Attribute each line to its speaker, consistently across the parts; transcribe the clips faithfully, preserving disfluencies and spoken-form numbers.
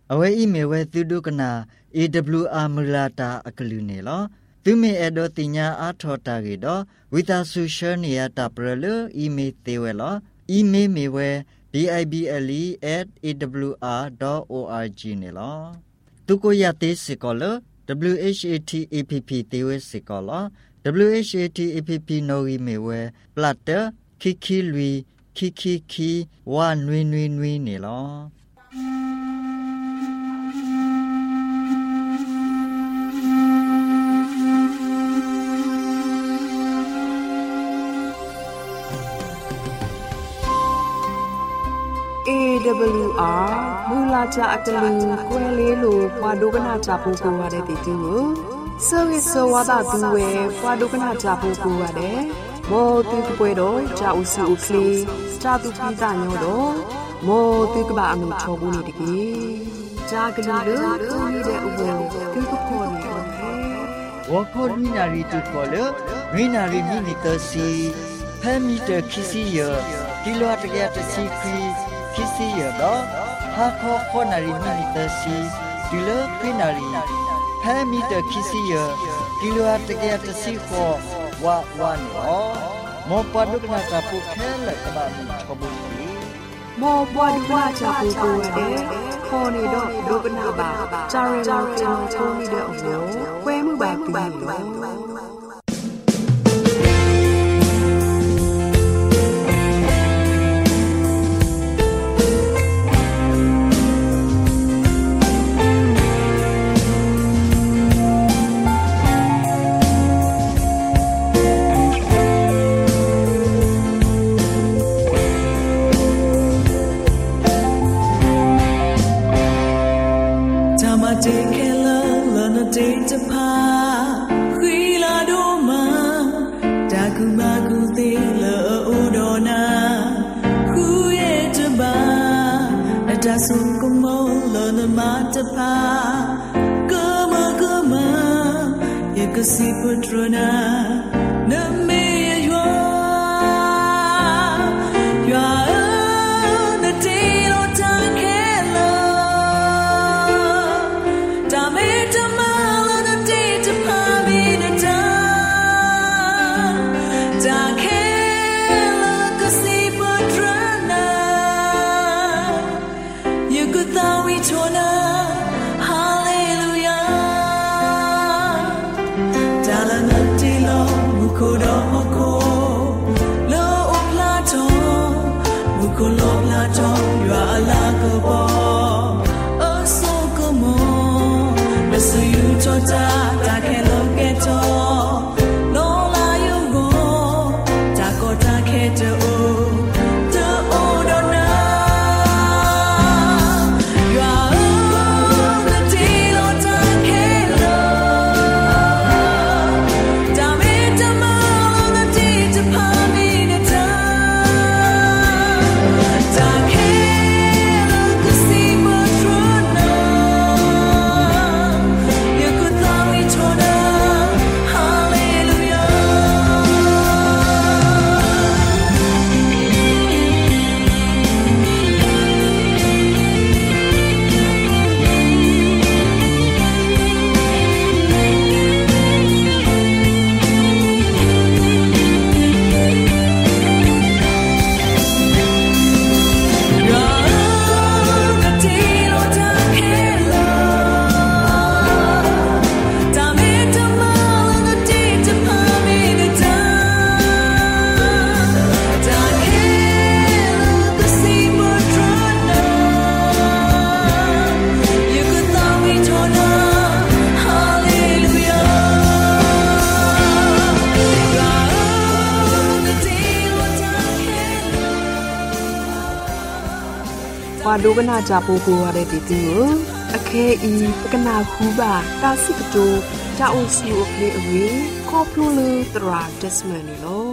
Speaker 1: အဝဲဤမေဝဲသူဒုကနာ A W R မလာတာအကလူနေလောသူမေအဒိုတင်ညာအာထောတာကေတော့ဝိတာဆူရှယ်နီယာတာပရလအီမေသေးဝဲလောအီမေမေဝဲ b i b l e at a w r dot org နေလောသူကိုရသေးစကောလ w h a t a p p သေးဝဲစကောလ w h a t a p p နိုရီမေဝဲပလတ်တခီခီလူခီခီခီဝါနွေနွေနွေနေလော
Speaker 2: A W R မူလာကြအတလူကွဲလေးလိုဘွာဒုကနာကြပို့ကိုရတဲ့တီတူကိုဆောဝိဆောဝါဒသူဝဲဘွာဒုကနာကြပို့ကိုရတယ်မောတူကပွဲတော့ကြာဦးစုဦးကလေးကြာသူပိတာညောတော့မောတူကဘာအမှုချောဘူးနေတကြီးကြာကလေးလို့သူနေတဲ့ဥပ္ပေတူကခေါ်နေတော့
Speaker 1: ဝါခေါ်နီနာရီတူခေါ်လို့ရီနာရီမိနီတစီဖမ်းမီတခီစီယကီလိုတကရတစီခီခီစီရတော့ဟာခေါ်ခေါ်နာရီမိနီတစီဒီလခီနာရီဖမ်းမီတခီစီယကီလိုတကရတစီခေါ်ဝါဝါနော်မောပဒုကနာတာပုခဲလကဘာမချဘူး
Speaker 2: မောပွားဒုကနာချပူကိုရတယ်ခေါ်နေတော့ဒုကနာပါဂျာရလာချောင်းချုံးနေတဲ့အမျိုးခွဲမှုပါပြီးတော့
Speaker 3: Si patrona na me yo yo na te lo ta ke lo ta me ta ma na te ta pa me na ta ta ke lo ka si patrona you could thought we chonaဝါဒုကနာကြပိုးကိုရတဲ့တီတီကိုအခဲဤပကနာခူပါတာစိကတိုတာအိုစီအိုကလေးအဝေးခေါပလိုလူတရာဒက်စမန်နီလော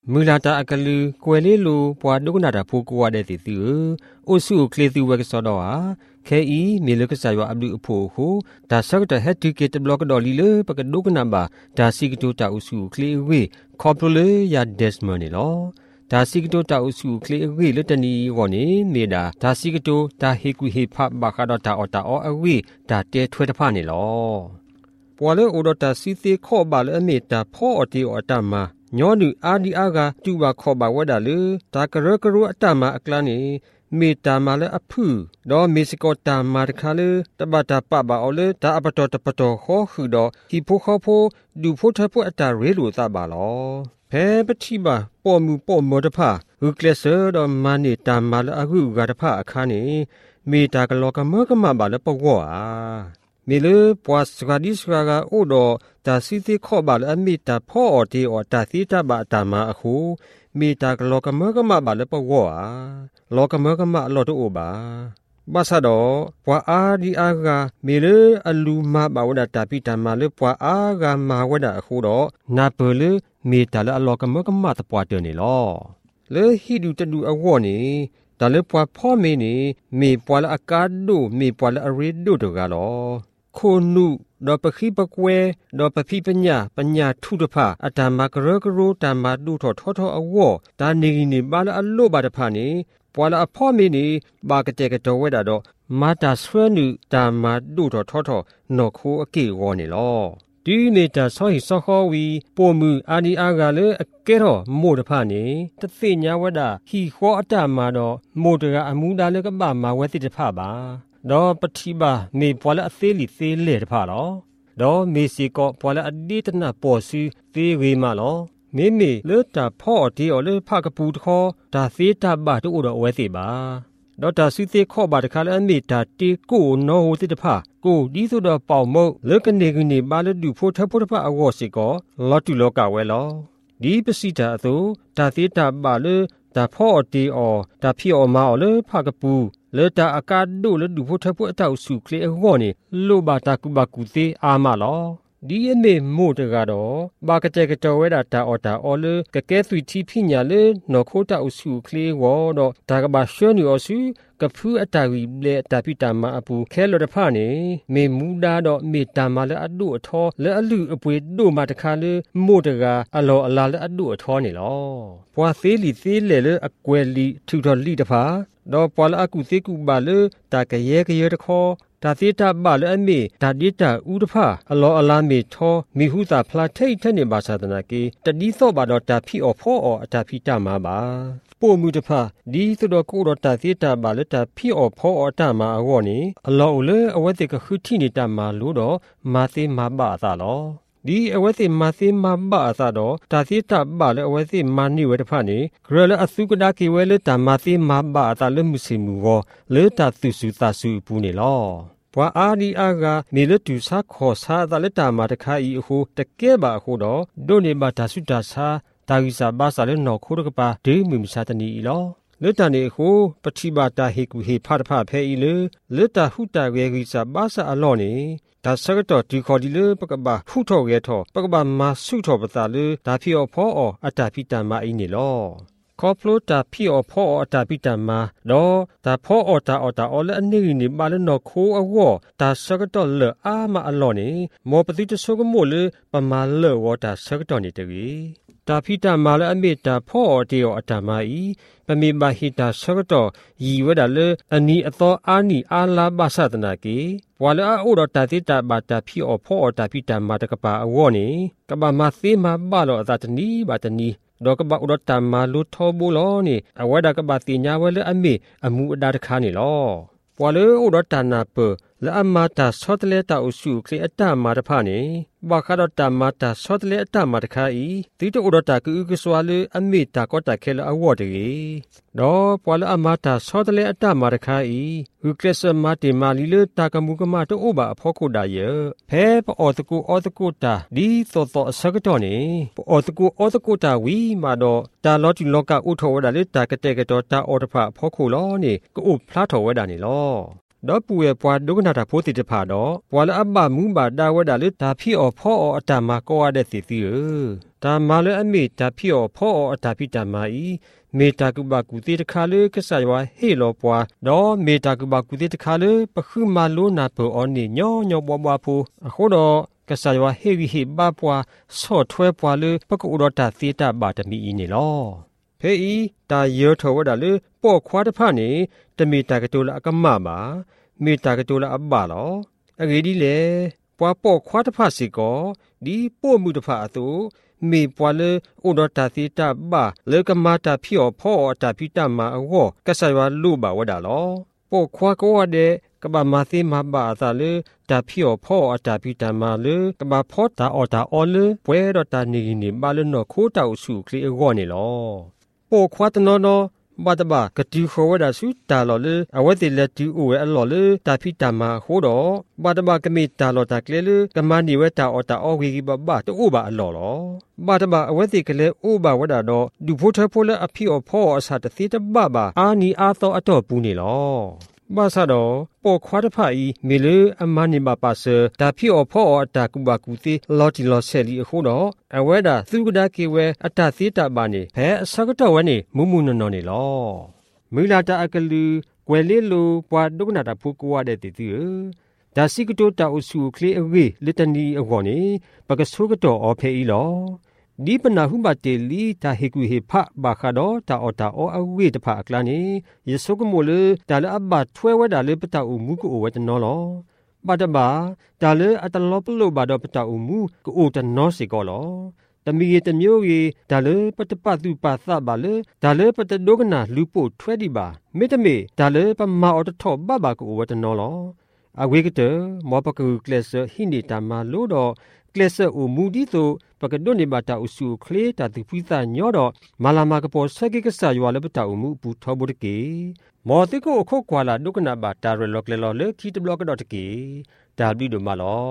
Speaker 4: มูลาตาอักลือกวยเลลูปวาดุกนาดาพูกัวเดติตือโอสุเคลติเวกสอดอเคอีมีเลกสายว่าอับดุอโพหูดาสักตะเฮติเกตบล็อกดอลีเลปกดุกนาบาดาซิกตูตาโอสุเคลเวคอปโปเลยาเดสมนีลอดาซิกตูตาโอสุเคลเวเลตนีวอนีเมดาดาซิกตูตาเฮกุเฮพะบาคาดอตาออตาออเวดาเตทเวตพานีลอปวาเลโอดอตาซิเตข้อบาเลอเมตาพ่ออติออตามาညောနုအာဒီအာကတူပါခေါ်ပါဝဒါလေဒါကရကရအတမအကလနေမေတာမလည်းအဖုတော့မေစကောတာမာတခါလေတပတာပပါအော်လေဒါအပတော်တပတော်ခေါ်ခူတော့ဒီဖိုခေါ်ဖိုဒူဖိုထဖို့အတာရဲလို့သပါလောဖဲပတိပါပေါ်မူပေါ်မောတဖဟုကလဆာတော့မနေတာမလည်းအခုကတဖအခါနေမေတာကလောကမကမပါလည်းပေါ့ဝါမေလေပွားစကဒီစကာကအိုတော့ဒါစီတီခေါ်ပါလေအမိတာဖော်တီအော်ဒါစီတပါတာမအခုမိတာကလောကမကမပါလေပေါ့ဝါလောကမကမအလော်တို့ပါဘာသာတော့ပွာအာဒီအာကမေလေအလူမပါဝဒတာပိတမလေပွာအာကမာဝဒအခုတော့နာပလေမိတာလေအလောကမကမတပွားတယ်နေလောလေဟီဒူတဒူအဝေါ်နေဒါလေပွာဖော်မေနေမေပွာလအကာဒိုမေပွာလအရီဒိုတို့ကလောခိုနုดอปะขีปะกวยดอปะพิปัญญาปัญญาทุตภาอะตามากระกะโรตามาดุทอทอทออวอตานีนี่บาละอโลบาตะภานี่ปวาละอพ่อเมนี่บากะเจกะตอเวดาดอมาตาสวนุตามาดุทอทอทอนอโคอเกวอนี่ลอဒီနေတာဆောဟိဆောခေါဝီပိုမှုအာဒီအာကလေအကဲတော့မို့တဖာနေတသိညာဝဒဟီခေါ်အတမှာတော့မို့တကအမူဒါလေကပမာဝဲတိတဖာပါတော့ပတိပါမေပွာလအသေးလီသေးလေတဖာတော့တော့မေစီကောပွာလအဒီတနာပေါ်စီသေးဝေးမလောမေမေလေတာဖော့ဒီော်လေဖကပူတခေါ်ဒါသေးတာပါတို့တော့ဝဲသေးပါတော့တာစီသေးခေါ်ပါတခါလဲအမေတာတီကိုနော်ဟိုတိတဖာကိုဒီဆိုတော့ပေါမုတ်လေကနေကနေပါလေဒူဖို့ထဖို့တဖာအဝေါ်စီကောလော်တူလောကဝဲလောဒီပစီတာအသူဒါသေးတာပါလေဒါဖော့တီအော်ဒါဖီအော်မာအော်လေဖကပူလေတာအကာဒိုလေဒူဖို့ထဖို့အတောက်စုကလေအဝေါ်နေလိုဘာတာကူဘာကူသေးအာမလောဒီအမေမို့တကတော့ဘာကတဲ့ကတော်ဝဲတာတာအော်တာအော်လေကကဲသွီတီဖိညာလေနော်ခိုးတာအစုကလေးဝေါ်တော့ဒါကဘာရှွနီအစုကဖူးအတာဝီလေတာပိတာမအပူခဲလော်တဖာနေမေမူဒါတော့မေတာမလေအဒုအထောလေအလူအပွေတို့မတခါလေမို့တကအလောအလာလေအဒုအထောနေလောဘွာသေးလီသေးလေလေအကွယ်လီထူတော်လီတဖာတော့ပွာလအကုသေးကူပါလေတာကရဲကရဲတခေါ်ဒါသေးတာပါလေအမေဒါတိတာဥတဖာအလောအလာမေထောမိဟုသာဖလာထိတ်ထနေပါသာတနာကေတတိသောပါတော့တာဖီအော်ဖောအော်အတာဖီတာမှာပါပို့မှုတဖာဒီသတော်ကိုတော့တာသေးတာပါလေတာဖီအော်ဖောအော်တာမှာအဝေါ်နေအလောလေအဝဲတဲ့ကခုထိနေတာမှာလို့တော့မာသေးမှာပါသာလောဒီအဝဲစီမာစီမာဘာသာတော့တာစီတာဘာလေအဝဲစီမာနိဝဲတဖာနေဂရလအစုကဒါကေဝဲလေတာမာစီမာဘာသာလေမှုစီမူကိုလေတာသူစုတာစုပူနေလောဘွာအာဒီအာကနေလတူစာခေါ်စာသာလေတာမာတခါဤအခုတကဲပါအခုတော့ဒိုနေဘာတာစုတာစာတာဂီစာဘာစာလေနော်ခိုးတကပါဒေမီမစာတနီလောလေတန်နေခုပတိဘာတာဟေကူဟေဖတ်ဖဖဲဤလေလေတာဟုတာဝဲဂီစာဘာစာအလောနေဒါစကတော့ဒီခေါ်ဒီလေပကဘာဖုထော်ရဲထော်ပကဘာမဆုထော်ပသာလေဒါဖီအောဖောအောအတာပိတမအင်းနေလောခေါပလိုတာဖီအောဖောအတာပိတမတော့ဒါဖောအောတာအောတာအောလအနေနေပါလနော်ခိုးအဝေါ်ဒါစကတော့လေအာမအလောနေမောပတိတဆုကမို့လေပမာလေဝတာစကတော့နေတကြီးတာဖီတာမာလအမေတာဖောအောတေယောအတာမအီပမေမဟိတာစကတော့ရီဝဒါလေအနီအသောအာနီအာလာဘာသဒနာကေဝါလာအိုဒတာတိတာဘာတာဖီအောဖောအောတာဖီတာမာတကပါအဝေါ်နေကဘာမသေးမဘာလောအသာတနီဘာတနီဒေါကဘာဥဒတာမာလူထောဘူလောနေအဝဒကဘာတိညာဝဲလေအမေအမှုအဒါတခါနေလောပွာလေဥဒတာနာပလာအမတာဆော့တလေတာအုစုခရီအတမာတဖာနေဘာခါဒတာမာတာဆော့တလေအတမာတခါဤတိတဥဒတာကူကဆွာလေအမေတာကောတာခဲလအဝတ်တေတော့ပွာလအမတာဆော့တလေအတမာတခါဤဟုကရစမတေမာလီလေတာကမှုကမတိုဘာအဖောခုဒါယေဖဲပေါ်တကူအောတကူတာဒီသောသောအစကတော့နေပေါ်တကူအောတကူတာဝီမာတော့တာလောတီလောကဥထောဝဒါလေတာကတဲ့ကတော့တာအောတဖာအဖောခုလောနေကိုဖလားထောဝဒါနေလောดอปูเอปวาดุกนาตาโพติตผาดอปวาละอับบามูบาดาวดาเลตาพี่อพ่ออตามาก็ว่าได้สิสิเออตามาเลอเมตาพี่อพ่ออตาพี่ตามาอีเมตากุบากุติตคาเลกษายว่าเฮโลปวาดอเมตากุบากุติตคาเลปะคือมาโลนาเปออนี่ญอญอบัวบัวพูอะโคดอกษายว่าเฮวิเฮบาปวาสอถวยปวาเลปะกุดอตาซีตาบาตมีอีนี่ลอเฮอีตาเยอทวดาเลป้อควาตพานี่ตะเมตากะตุละกะมะมาเมตากะตุละอับบาลออะเกดีเลปวาป้อควาตพาสิกอดีป้อมุตพาอตุมีปวาเลอุดตาซีตาบาเลกะมาตาพี่อพ่อตาพี่ตามาอวอกษายว่าลูบาวดาลอป้อควาก็ว่าเดกะบามาซีมาบาซาเลตาพี่อพ่อตาพี่ตามาเลกะบาพ่อตาอตาออเลป่วยดอตานีนี่บาเลนอโคตาอุสุคลีอวอนี่ลอป้อควาตนอนบาตบากะติโควดาสุตาลอเลอวะติเลติโอเอลอเลตาพิตามาโคดอบาตบากะมิตาลอตาเคเลกะมานิเวตาอตาอเวกิบะบะตโอบาอลอลอบาตบาอวะติเคเลโอบาวดาดอดูโพทะโพเลอภิอพ่ออสาตติตบะบาอานีอาตออตอปูนี่ลอบาซาดอป้อควาตพาอีเมเลอมานิบาปาเซตาภิอพ่ออตากุบากุติลอติลอเซลีโคดออเวดาสุกดาเคเวอตาซีตาบานีแพอสักตะวะนี่มุมุนนอนี่ลอมิลาตาอะกลูกวเลโลปวาดุกนาตาพูกวาเดติติดาซิกโตตาอุสุคลีอเวเลตนีอวอนีปะกะสุกโตอเพอีลอดีปนาหุบาเตลีตาเฮกุเฮพะบาคาดอตาอตาออเวตพะอักลานียะสุกโมเลตาเลอับบาถวยวดาเลปตาอุมุกโอวะตนอลอบาดบาตาเลอะตลอปโลบาดอปตาอุมุกโอตนอสิกอลอตมีเยตမျိုးရေဒါလေပတပတ်သူပါသပါလေဒါလေပတဒုကနာလူပို့ထွဲဒီပါမေတမေဒါလေပမာအော်တထောဘဘကိုဝတနောလောအဝေကတမောပကူကလစ်ဟိနေတမလို့တော့ကလစ်အိုမူဒီဆိုပကဒွနေဘတာအဆူခလေတာသူပိသညောတော့မာလာမာကပေါ်ဆက်ကကဆာရွာလေပတာအမှုဘူးထောဘုတကေမောတိကိုအခုကွာလာဒုကနာဘာတာရလောကလေလောလေခီတဘလော့ကတော့တကေဒါဘီဒိုမလော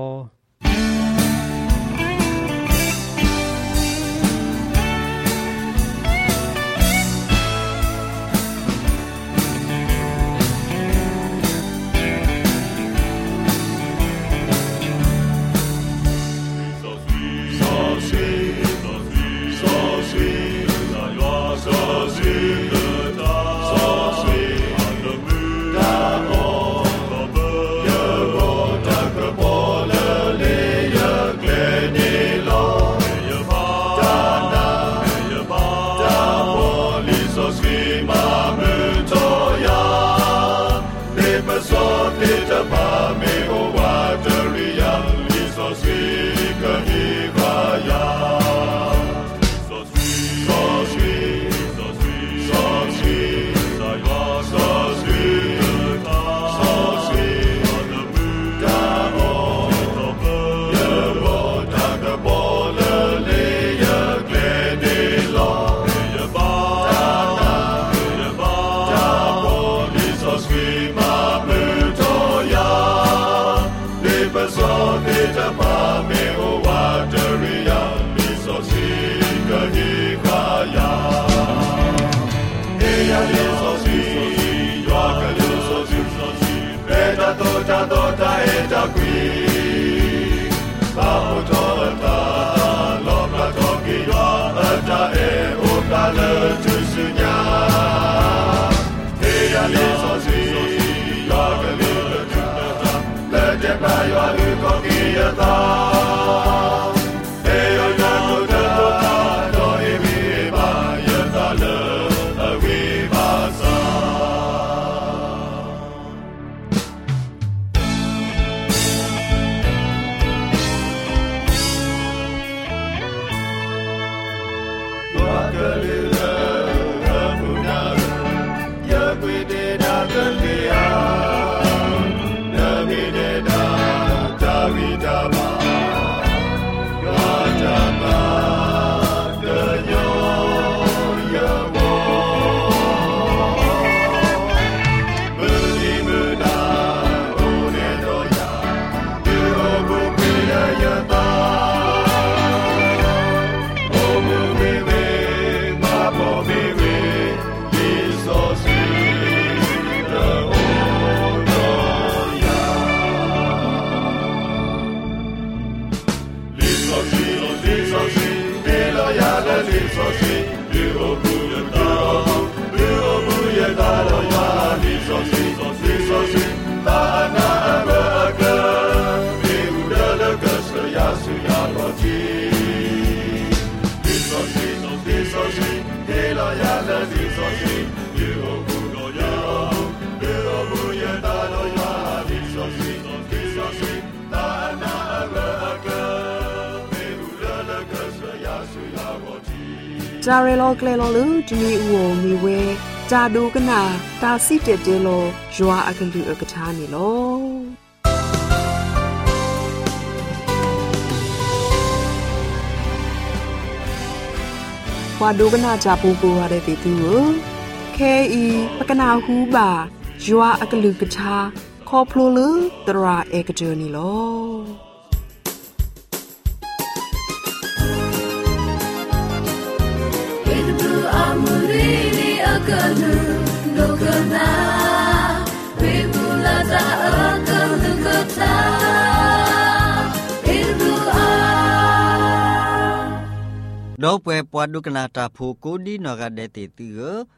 Speaker 5: Oh
Speaker 2: จาเรโลเกลโลลูดมีอวมีเวจาดูกนาตาซิเตเตโลยัวอกันดูอกทานี่โลว่าดูกนาจาปูปูอะไรติตูเคอีปกนาฮูบายัวอกันดูกทาคอพลูลูตราเอกเจนี่โล
Speaker 5: Kanu no kana Pibulata akanu kata Irdu a
Speaker 1: Do pwe pwadu kana ta phu ko di no ga de ti tu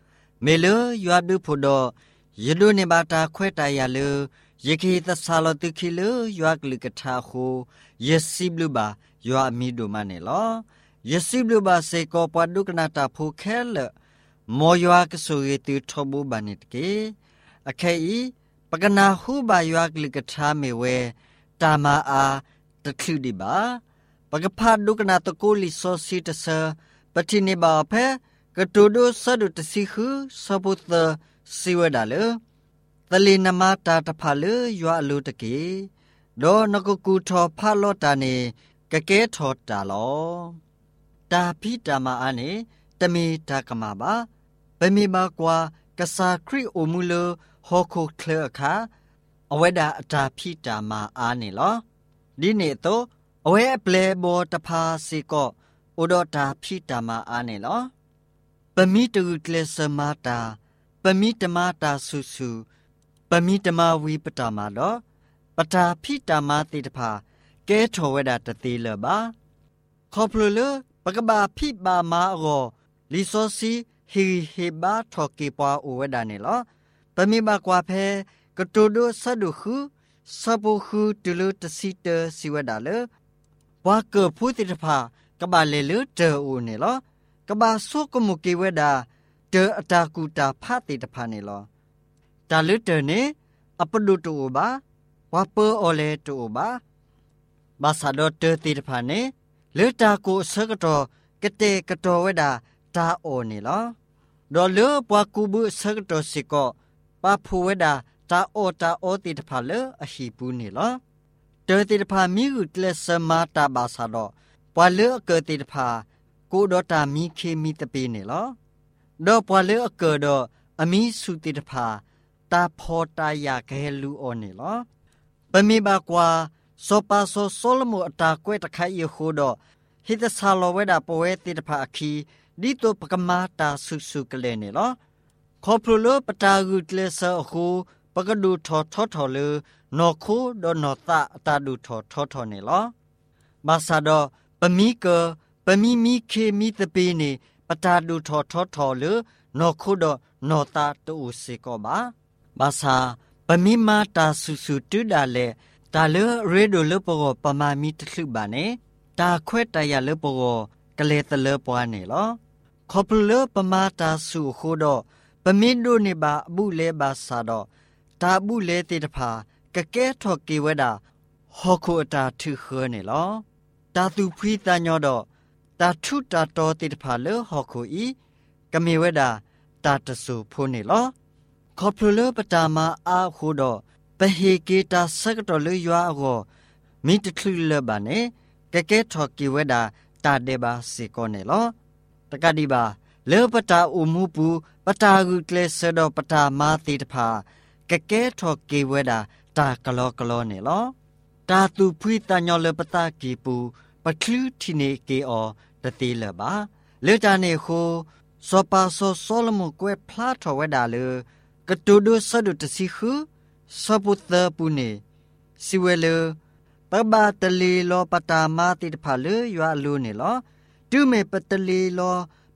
Speaker 1: me lo ywa du phu do yedu ne ba ta khwe ta ya lo yekhi ta sa lo tu khi lo ywa kli ka tha kho yesiblu ba ywa mi do ma ne lo yesiblu ba se ko pwadu kana ta phu khe loမောယွာကဆူရီတူထဘူဘာနစ်ကေအခဲဤပကနာဟုဘာယွာကလိကထာမေဝဲတာမာအားတခုဒီပါပကဖာဒုကနာတကိုလီဆိုစီတဆပတိနေပါဖဲကတူဒုဆဒုတစီခုစပုတစီဝဒါလေတလီနမတာတဖာလေယွာလူတကေဒေါနကကူထောဖာလောတာနေကကဲထောတာလောတာဖိတာမာအာနေတမီတာကမာပါပမေမာကွာကစာခရီအိုမူလဟောခုခလခါအဝဲဒါအတာဖိတာမာအားနေလောဒီနေတော့အဝဲပလေဘောတဖာစီကောအိုဒတာဖိတာမာအားနေလောပမိတူကလစမာတာပမိတမာတာဆူဆူပမိတမဝီပတာမာတော့ပတာဖိတာမာတိတဖာကဲထောဝဲဒါတတိလပါခေါပလလပကဘာဖိပါမာအောလီဆိုစီဟီဟေဘာထော်ကေပွားအိုဝဲဒါနေလောပမိဘကွာဖဲကတူဒိုဆဒုခုစပုခုတူလူတစီတစီဝဲဒါလေဘွာကဖူတိတဖာကဘာလေလူတေအိုနေလောကဘာဆုကမုကေဝဲဒါတေအတာကူတာဖတ်တိတဖာနေလောဒါလူတေနေအပဒုတူဘာဝါပောအိုလေတူဘာဘာသာဒတေတိတဖာနေလေတာကိုဆကတော့ကတဲ့ကတော်ဝဲတာတာအိုနေလောဒေါ်လေပွားကူဘူးဆကတော့စီကောပါဖူဝဲတာတာအိုတာအိုတိတဖာလေအဟီပူနေလောတေတိတဖာမီဟုတလက်စမာတာဘာသာတော့ပွာလေအကတိတဖာကိုဒေါ်တာမီခေမီတပေနေလောဒေါ်ပွာလေအကဒေါ်အမီစုတိတဖာတာဖောတာယာခဲလူအိုနေလောပမေဘာကွာစောပါစောဆောလမူအတာကွဲတခိုင်ယခိုတော့ဟိတဆာလောဝဲတာပဝဲတိတဖာအခီဒီတိုပကမာတာဆုဆုကလဲနေလောခေါပလိုပတာဂုတလဲဆာခုပကဒူထောထောထောလေနော်ခုဒေါ်နော်တာအတာဒူထောထောထောနေလောဘာသာတော့ပမီကပမီမီခေမီတပေနေပတာဒူထောထောထောလေနော်ခုဒေါ်နော်တာတူစေကောပါဘာသာပမီမာတာဆုဆုတူဒါလေတာလေရေဒိုလပေါ်ပမာမီတခုပါနေတာခွဲတရလပေါ်ကလေတလပွားနေလောခေါပလပမာတာဆုခိုတော့ပမင်းတို့နေပါအမှုလဲပါစာတော့တာမှုလဲတေတဖာကကဲထော်ကေဝဒဟောခုအတာထုခေနေလောတာသူဖီတညောတော့တာထုတာတော်တေတဖာလေဟောခုဤကမေဝဒတာတဆူဖိုးနေလောခေါပလပတာမာအာခိုတော့ပဟေကေတာစကတော်လေရွာအောမိတထုလဘာနေကကဲထော်ကေဝဒတာဒေဘာစေကောနေလောတကတိပါလေပတာအမှုပူပတာဂုကလေဆဒပတာမာတိတဖာကကဲထော်ကေဝဒတာကလောကလောနေလောတာသူဖွိတညောလေပတာကီပူပကလူတီနေကေအောတတိလပါလေတာနေခိုစောပါစောဆောလမကွဲဖလာထော်ဝဒလေကတူဒုဆဒုတစီခုစပုတပူနေစီဝဲလေပဘာတလီလောပတာမာတိတဖာလေရွာလူနေလောတူမေပတလီလောပ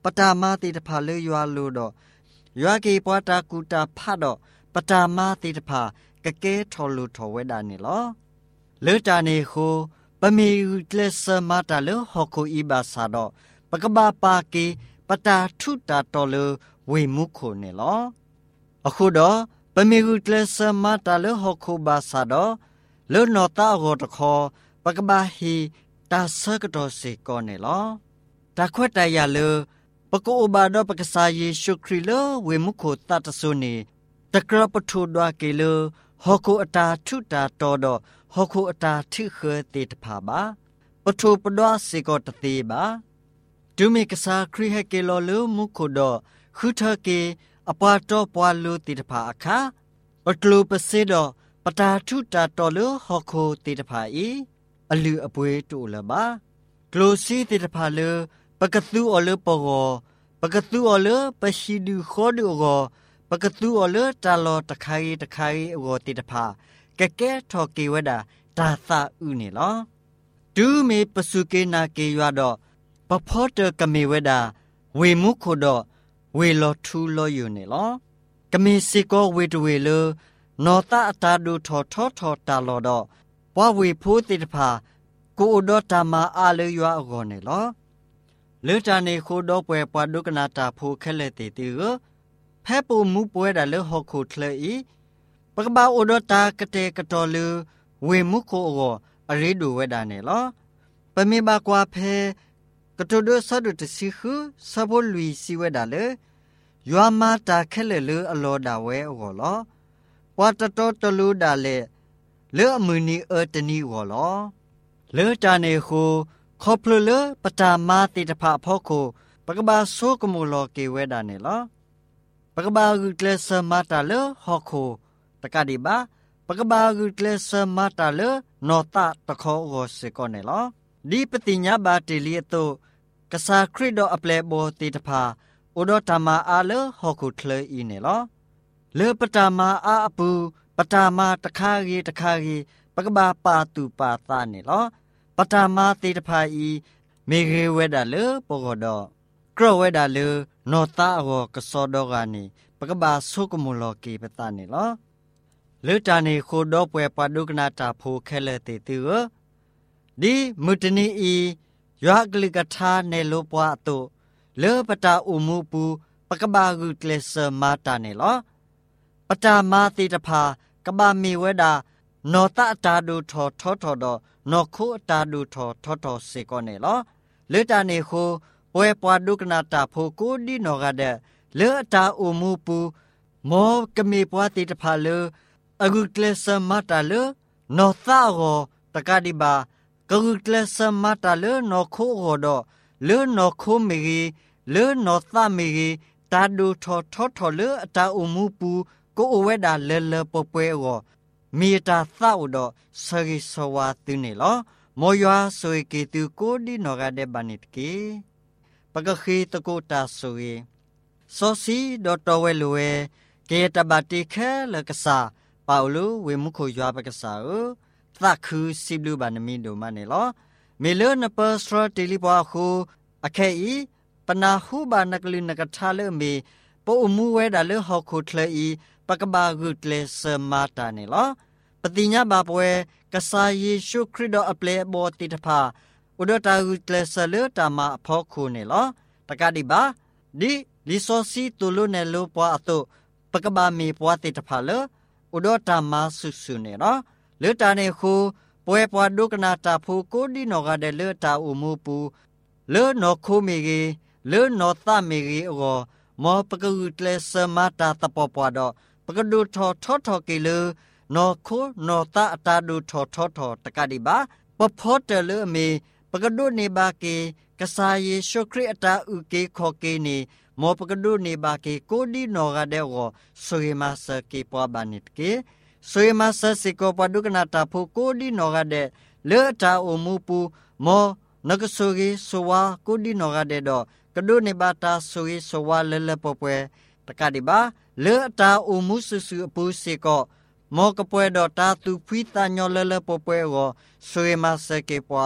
Speaker 1: ปตามาติตภาเลยยัวลูดยัวเกปวตากูตาพาดปตามาติตภากะเกทอลูทอเวดานี่ลอเลจานีโคปะมีเลสมาตาเลฮอโคอีบาซาดปะกบาปาเกปตาทุตาตอเลเวมุโคนี่ลอအခုတော့ပမေဂုတလစမတာလဟခုဘာသာတော့လောနောတာဂောတခောပကဘာဟီတာဆကတော်စေကောနေလောတခွတ်တရလပကူဘာတော့ပကစာယေရှုခရလဝေမုခိုတတဆုနေတကရပထုဒွာကေလဟခုအတာထုတာတော်တော့ဟခုအတာထိခေတေတဖာပါပထုပဒွာစေကောတသေးပါဒုမေကစာခရိဟကေလောလမုခိုတော့ခုထကေအပွားတော့ပွားလို့တေတဖာအခါပတလူပစေတော့ပတာထုတာတော်လို့ဟောခိုတေတဖာဤအလူအပွေးတူလပါကလိုစီတေတဖာလပကသူအလပောပကသူအလပရှိဒူခောဒူအောပကသူအလတာလောတခိုင်တခိုင်အောတေတဖာကဲကဲထော်ကေဝဒတာသာဥနေလောဒူမေပစုကေနာကေရွာတော့ပဖောတကမေဝဒဝေမှုခိုတော့ဝေလောထူလောယူနေလောကမေစီကောဝေတဝေလနောတာအတာဒူထော်ထော်ထော်တာလောတော့ဘဝဝေဖိုးတေတဖာကိုဒတာမာအာလေရွာအကောနေလောလေတန်နေခိုးတော့ပွဲပွားဒုကနာတာဖိုးခက်လက်တေတီကိုဖဲပူမှုပွဲတာလေဟောခုထလေဤပကဘာအိုဒတာကတဲ့ကတော်လူဝေမှုခိုအောအရေဒူဝဲတာနေလောပမေဘာကွာဖဲကတိုဒဆဒုတစီခုစဘလူစီဝဲတာလေယွာမာတာခဲလေလေအလောဒါဝဲအောလောဝါတတော်တလူဒါလေလေအမူနီအတနီအောလောလေတာနေခုခေါပလလေပတာမာတိတဖာဖောခုပကဘာဆိုကမူလောကေဝဲတာနေလောပကဘာဂုကလစမာတာလေဟောခုတကဒီဘာပကဘာဂုကလစမာတာလေနောတာတခောအောစေကောနေလောဒီပတိညာဘာတေလီတောကစာခရစ်တော်အပလေဘောတေတဖာဩဒတမအာလဟောခုထလေဤနေလောလေပတမအာအပူပတမတခါကြီးတခါကြီးပကဘာပါတူပါသနေလောပတမတေတဖာဤမေခေဝဲတာလေပောတော့ကရဝဲတာလေနောတာဟောကစောတော့ကနေပကဘာဆုကမူလောကေပတနေလောလေတာနေခိုတော့ပွဲပဒုကနာတာဖိုခဲလေတေတူဒီမုတနီဤယောဂလိကထာနေလောပွားတုလေပတာဥမှုပူပကဘာဂုကလစမာတာနေလောပတာမာတိတဖာကဘာမီဝဲတာနောတအတာဒုထောထောထောတော့နောခုအတာဒုထောထောထောစေကောနေလောလေတာနေခိုပွဲပွားဒုကနာတာဖိုကိုဒီနောကတဲ့လေအတာဥမှုပူမောကမေပွားတိတဖာလေအဂုကလစမာတာလေနောသာကိုတကဒီဘာကဂုကလစမတာလေနောခိုဟောတော့လေနောခိုမီလေနောသမီတာဒူထောထောထောလေအတာအမှုပူကိုအဝဲတာလဲလဲပပွဲရောမီတာသောတော့စရိစဝါတူနေလောမောယွာဆွေကေတူကိုဒီနောကတဲ့ဘာနစ်ကေပကခိတကိုတာဆွေစောစီဒေါ်တော်ဝဲလွယ်ကေတဘတိခဲလကစားပေါလူဝေမှုခိုယွာပကစားသခုစီဘလူဘာနမီဒိုမနေလောမေလနပစထတီလီပွားခုအခဲဤပနာဟုဘာနကလနကထာလေမေပိုအမှုဝဲတာလေဟောခုထလေဤပကဘာဂုတလေစမာတာနေလောပတိညာဘာပွဲကဆာယေရှုခရစ်တော်အပလေဘောတိတဖာဥဒတာဂုတလေဆလေတာမအဖောခုနေလောတကတိဘာဒီလီဆိုစီတူလုနေလောပွားအတုပကဘာမီပွားတိတဖာလေဥဒတာမဆုဆုနေလောလေတာနေခုပွဲပွားဒုကနာတာဖူကိုဒီနောကတဲ့လေတာဥမှုပူလေနောခိုမီကြီးလေနောသမီကြီးအောမောပကကုတလေစမတာတပပွားတော့ပကဒုထောထောထောကေလေနောခိုနောတာအတာဒုထောထောထောတကတိပါပဖောတလေအမီပကဒုနေပါကေကဆာယေရှုခရစ်အတာဥကေခောကေနေမောပကဒုနေပါကေကိုဒီနောကတဲ့အောဆွေမဆကေပွားဘာနစ်ကေဆွေမဆစီကိုပဒုကနာတာဖူကိုဒီနောကတဲ့လေတာအမှုပူမောနကဆူကြီးဆွာကိုဒီနောကတဲ့တော့ကဒုနေပါတာဆူကြီးဆွာလဲလဲပပွဲတကတိပါလေတာအမှုဆူဆူအပူစီကိုမောကပွဲတော့တာသူဖိတညောလဲလဲပပွဲကိုဆွေမဆကေပွား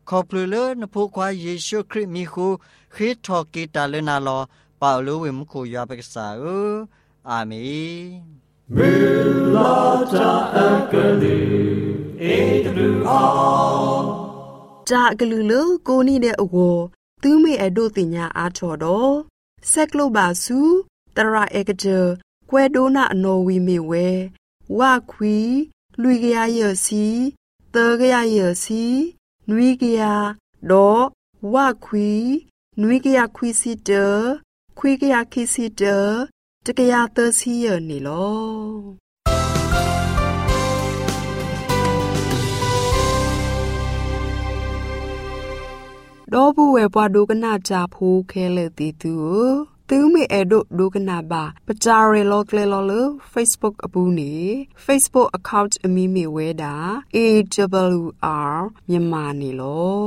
Speaker 1: ขอพลูเลนผู้ควายเยซูคริสต์มีคูคริสทอกีตาเลนาลอเปาโลวิมคูยาเปกษาเอออาเมน
Speaker 5: มิลาจาเอกลูเอตลูอา
Speaker 2: จาเกลูเลโกนี่เดอโวตูเมอโดติญาอาชอดอเซกโลบาซูตราเอกเจကွဲဒိုနာအနော်ဝီမေဝဲဝခွီလွိကရရစီတေကရရစီနွိကရဒေါ်ဝခွီနွိကရခွီစီတခွီကရခိစီတတကရသစီရနေလောဒေါ်ဘူးဝဲပွားဒုကနာကြဖိုးခဲလေတီတူသူမေအဒိုဒုကနာဘာပကြရဲလောကလေလောလ Facebook အပူနေ Facebook account အမီမေဝဲတာ A W R မြန်မာနေလော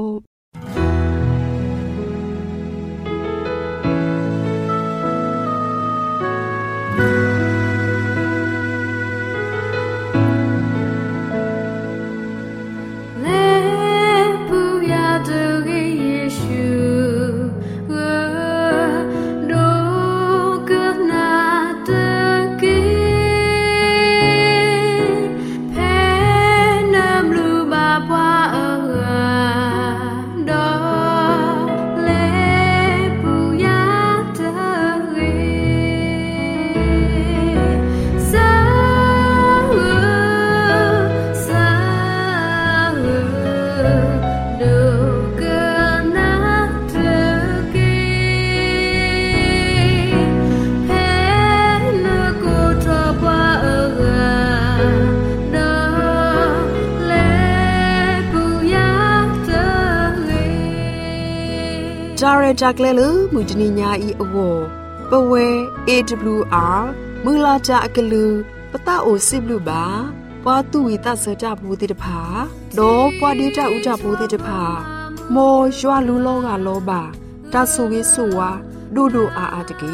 Speaker 2: จาเรจากเลลมุจนิญาอีอวปเว A W R มือลาจาอกลือปะตาโอสิบลุบาปาตุวิตาเสจาปูติตภาดอปวาดิจาอุจาปูติตภาโมยัวลุโลกาโลบาตาสุวิสุวาดูดูอาอาตะเก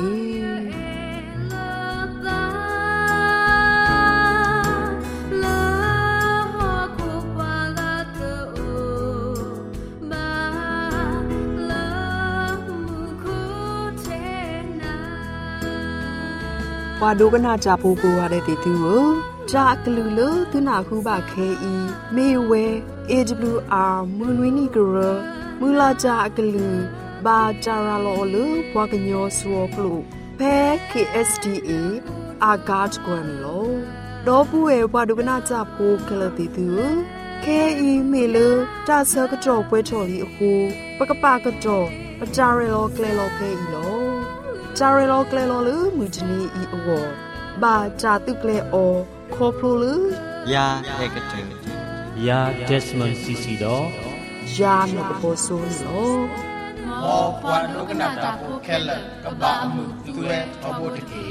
Speaker 2: วาดูกนาจาปูปูวาเดติตูจากลูลตุนาคูบาเคอีเมเว A W R มูนวินีกรมูลาจากลูบาจาราโลลวากญอสัวปลุเพ K S D A อากาจกวนโลดอปูเอวาดูกนาจาปูเคลติตูเคอีเมลตาเซกจอป่วยชอลีคูปะกะปากจอปะจาเรโลเคลโลเพอีโลจาเรโลเคลโลลืมุจนีอีอวบาจาตุเคลโอคอพลูลื
Speaker 1: ยาเอกเต
Speaker 4: ยาเดสมอนซีซีด
Speaker 2: อยาเนกโปโซนโล
Speaker 5: มอปวานุกนาตาโพเคลกะบะมุตุเรอโบตกี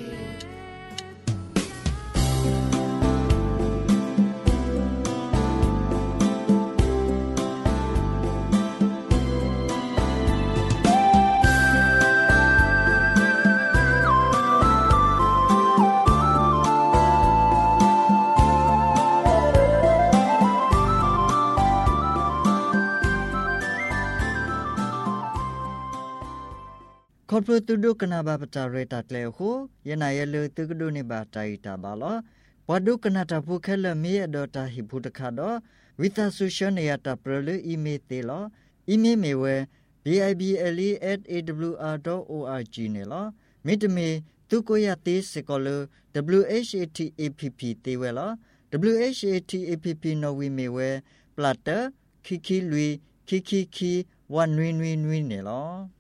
Speaker 1: ขอพระตุดุกนาบาปจาเรตัดเลวคูยนายเลตุกดุนิบาใจตาบาลอปดุกนาตาภูเคลมีอดอตาหิพุตคาดอวิตาสุชเนยตาเปรลอีเมเตลออีเมเมเว b i b l e at a w r dot org เนลอมิตเมตุโกยาติสกอล w h a t a p p เตเวลอ w h a t a p p นวิเมเวปลาเตคิคิลุยคิคิคีวันนุยนุยนุยเนลอ